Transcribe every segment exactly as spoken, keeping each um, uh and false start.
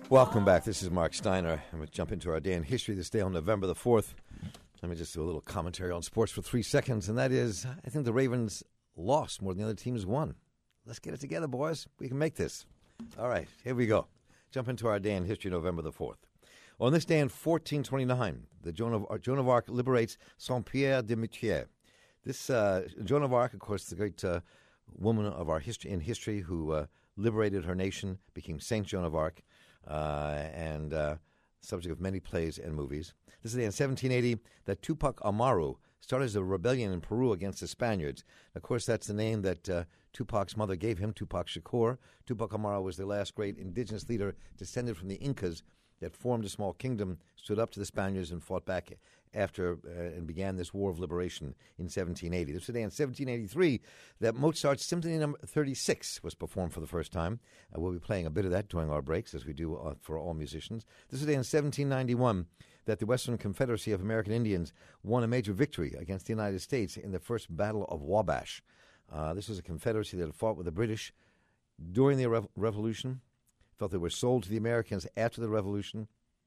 Welcome back. This is Mark Steiner. I'm going to jump into our day in history this day on November the fourth. Let me just do a little commentary on sports for three seconds, and that is, I think the Ravens lost more than the other teams won. Let's get it together, boys. We can make this. All right, here we go. Jump into our day in history, November the fourth. On this day in fourteen twenty-nine, the Joan of, Joan of Arc liberates Saint-Pierre-de-Mitre. This uh, Joan of Arc, of course, the great uh, woman of our history in history who uh, liberated her nation, became Saint Joan of Arc, uh, and uh, subject of many plays and movies. This is the day in seventeen eighty that Tupac Amaru started a rebellion in Peru against the Spaniards. Of course, that's the name that uh, Tupac's mother gave him, Tupac Shakur. Tupac Amaru was the last great indigenous leader descended from the Incas that formed a small kingdom, stood up to the Spaniards, and fought back after uh, and began this war of liberation in seventeen eighty. This was the day in seventeen eighty-three that Mozart's Symphony Number thirty-six was performed for the first time. Uh, we'll be playing a bit of that during our breaks, as we do uh, for all musicians. This was the day in seventeen ninety-one that the Western Confederacy of American Indians won a major victory against the United States in the First Battle of Wabash. Uh, this was a confederacy that had fought with the British during the Rev- Revolution, felt they were sold to the Americans after the Revolution,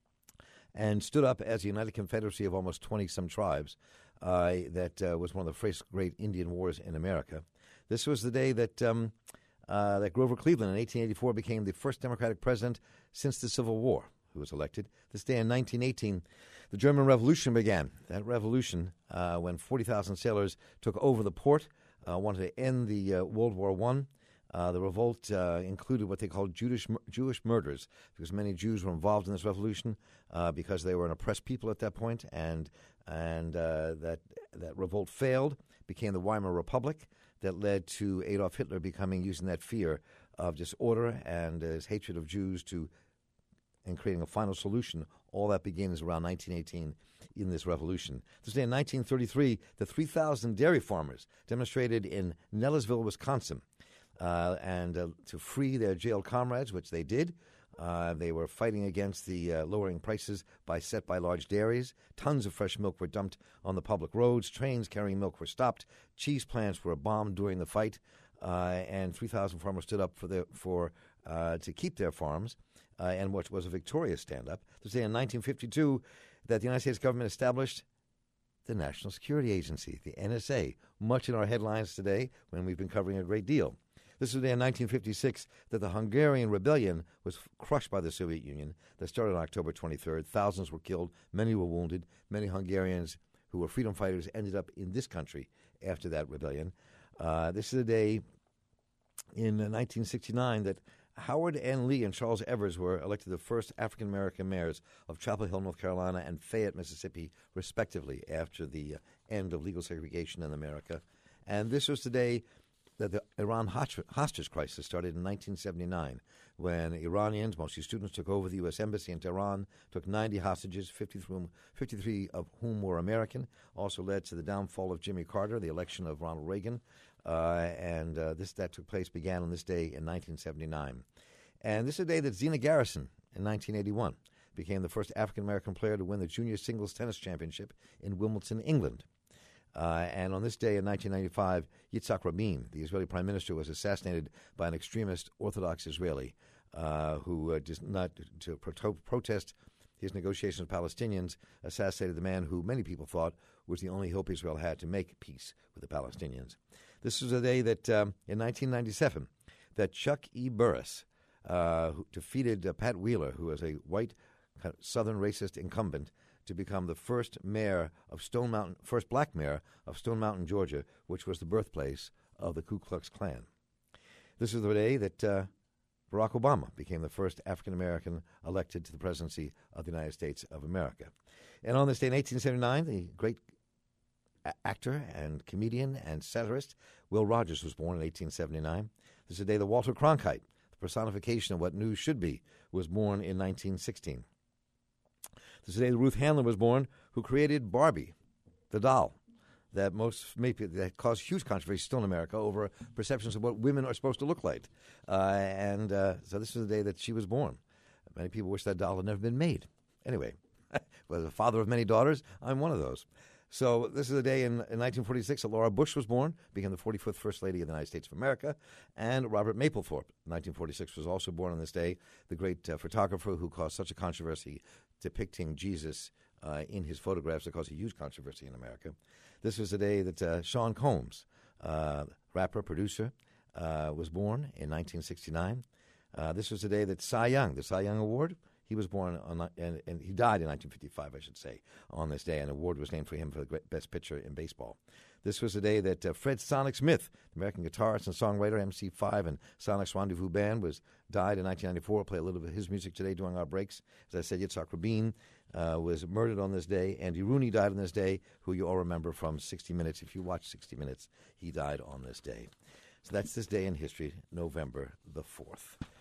and stood up as a united confederacy of almost twenty-some tribes uh, that uh, was one of the first great Indian wars in America. This was the day that um, uh, that Grover Cleveland in eighteen eighty-four became the first Democratic president since the Civil War, who was elected. This day in nineteen eighteen, the German Revolution began. That revolution, uh, when forty thousand sailors took over the port, uh, wanted to end the uh, World War One. Uh, the revolt uh, included what they called Jewish, Jewish murders, because many Jews were involved in this revolution uh, because they were an oppressed people at that point, and and uh, that that revolt failed, became the Weimar Republic, that led to Adolf Hitler becoming, using that fear of disorder and his hatred of Jews to, and creating a final solution. All that begins around nineteen eighteen in this revolution. This day in nineteen thirty-three, the three thousand dairy farmers demonstrated in Nellisville, Wisconsin, Uh, and uh, to free their jailed comrades, which they did. Uh, they were fighting against the uh, lowering prices by set by large dairies. Tons of fresh milk were dumped on the public roads. Trains carrying milk were stopped. Cheese plants were bombed during the fight, uh, and three thousand farmers stood up for the, for uh, to keep their farms, uh, and what was a victorious stand-up. This day in nineteen fifty-two that the United States government established the National Security Agency, the N S A, much in our headlines today when we've been covering a great deal. This was the day in nineteen fifty-six that the Hungarian rebellion was crushed by the Soviet Union. That started on October twenty-third. Thousands were killed. Many were wounded. Many Hungarians who were freedom fighters ended up in this country after that rebellion. Uh, this is the day in uh, nineteen sixty-nine that Howard N. Lee and Charles Evers were elected the first African-American mayors of Chapel Hill, North Carolina, and Fayette, Mississippi, respectively, after the uh, end of legal segregation in America. And this was the day that the Iran hostage crisis started in nineteen seventy-nine, when Iranians, mostly students, took over the U S Embassy in Tehran, took ninety hostages, fifty-three of whom were American, also led to the downfall of Jimmy Carter, the election of Ronald Reagan, uh, and uh, this that took place began on this day in nineteen seventy-nine. And this is the day that Zina Garrison, in nineteen eighty-one, became the first African-American player to win the junior singles tennis championship in Wimbledon, England. Uh, and on this day in nineteen ninety-five, Yitzhak Rabin, the Israeli prime minister, was assassinated by an extremist Orthodox Israeli uh, who uh, did not, to pro- protest his negotiations with Palestinians, assassinated the man who many people thought was the only hope Israel had to make peace with the Palestinians. This was a day that, um, in nineteen ninety-seven, that Chuck E. Burris uh, who defeated uh, Pat Wheeler, who was a white kind of Southern racist incumbent, to become the first mayor of Stone Mountain, first black mayor of Stone Mountain, Georgia, which was the birthplace of the Ku Klux Klan. This is the day that uh, Barack Obama became the first African-American elected to the presidency of the United States of America. And on this day in eighteen seventy-nine, the great a- actor and comedian and satirist Will Rogers was born in eighteen seventy-nine. This is the day that Walter Cronkite, the personification of what news should be, was born in nineteen sixteen. This is the day that Ruth Handler was born, who created Barbie, the doll, that most maybe that caused huge controversy still in America over perceptions of what women are supposed to look like. Uh, and uh, so this is the day that she was born. Many people wish that doll had never been made. Anyway, as a father of many daughters, I'm one of those. So this is a day in, in nineteen forty-six that Laura Bush was born, became the forty-fifth First Lady of the United States of America. And Robert Mapplethorpe, nineteen forty-six, was also born on this day, the great uh, photographer who caused such a controversy depicting Jesus uh, in his photographs that caused a huge controversy in America. This was the day that uh, Sean Combs, uh, rapper, producer, uh, was born in nineteen sixty-nine. Uh, this was the day that Cy Young, the Cy Young Award, he was born on, and, and he died in nineteen fifty-five, I should say, on this day. An award was named for him for the great best pitcher in baseball. This was the day that uh, Fred Sonic Smith, the American guitarist and songwriter, M C five and Sonic's Rendezvous Band, was died in nineteen ninety-four. We'll play a little bit of his music today during our breaks. As I said, Yitzhak Rabin uh, was murdered on this day. Andy Rooney died on this day, who you all remember from sixty minutes. If you watch sixty minutes, he died on this day. So that's this day in history, November the fourth.